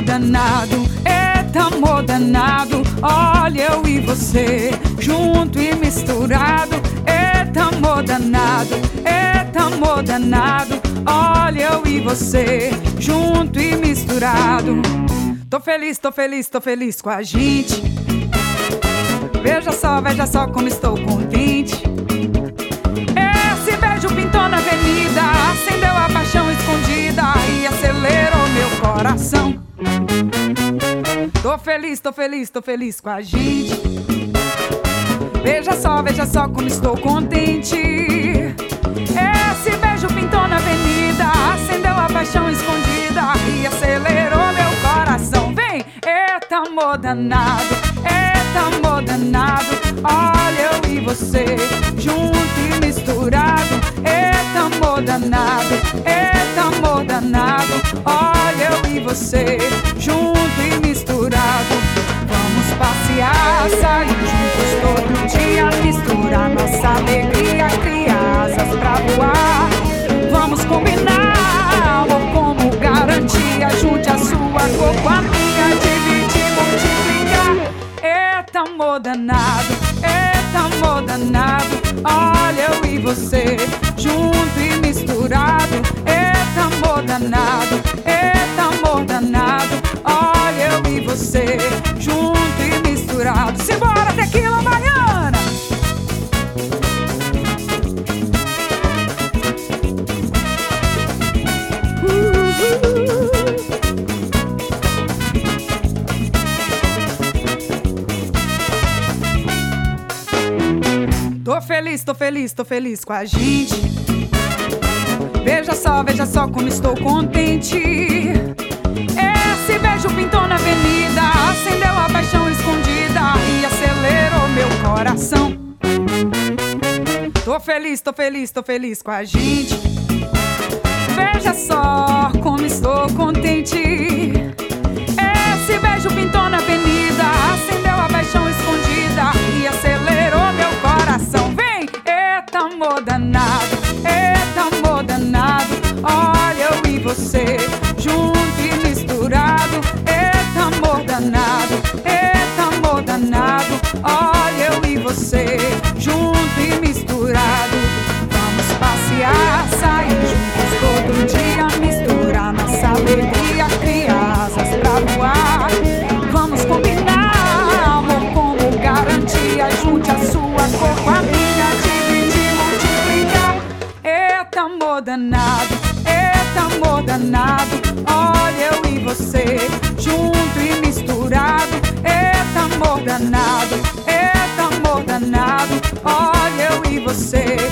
amor danado, eita amor danado. Olha eu e você, junto e misturado. Eita amor danado, eita amor danado. Olha eu e você, junto e misturado. Tô feliz, tô feliz, tô feliz com a gente. Veja só como estou contente. Esse beijo pintou na avenida, acendeu a paixão escondida e acelerou meu coração. Tô feliz, tô feliz, tô feliz com a gente. Veja só como estou contente. Esse beijo pintou na avenida, acendeu a paixão escondida e acelerou meu coração. Vem! Eita amor danado, eita amor danado. Olha eu e você, junto e misturado. Eita amor danado, eita amor danado. Olha eu e você, junto e misturado. Vamos passear, sair juntos todo dia, misturar nossa alegria, criar asas pra voar. Vamos combinar, amor, como garantia. Junte a sua cor com a minha, dividir, multiplicar. Eita amor danado, eita amor danado. Olha eu e você, junto e misturado. Eita amor danado, eita amor danado. Olha eu e você, junto e misturado. Simbora, Tequila Baiana! Tô feliz, tô feliz, tô feliz com a gente. Veja só como estou contente. Esse beijo pintou na avenida, acendeu a paixão escondida e acelerou meu coração. Tô feliz, tô feliz, tô feliz com a gente. Veja só como estou contente. Esse beijo pintou na avenida, acendeu a paixão escondida e acelerou meu coração. Vem! Eita amor danado, eita amor danado. Olha eu e você, junto e misturado. Eita amor danado, eita amor danado. Olha eu e você, junto e misturado. Vamos passear, sair juntos todo dia, misturar nossa alegria, criar asas pra voar. Vamos combinar, amor, como garantia. Junte a sua cor com a minha, dividir, multiplicar. Eita amor danado, eita amor danado. Olha eu e você, junto e misturado. Eita amor danado, eita amor danado. Olha eu e você,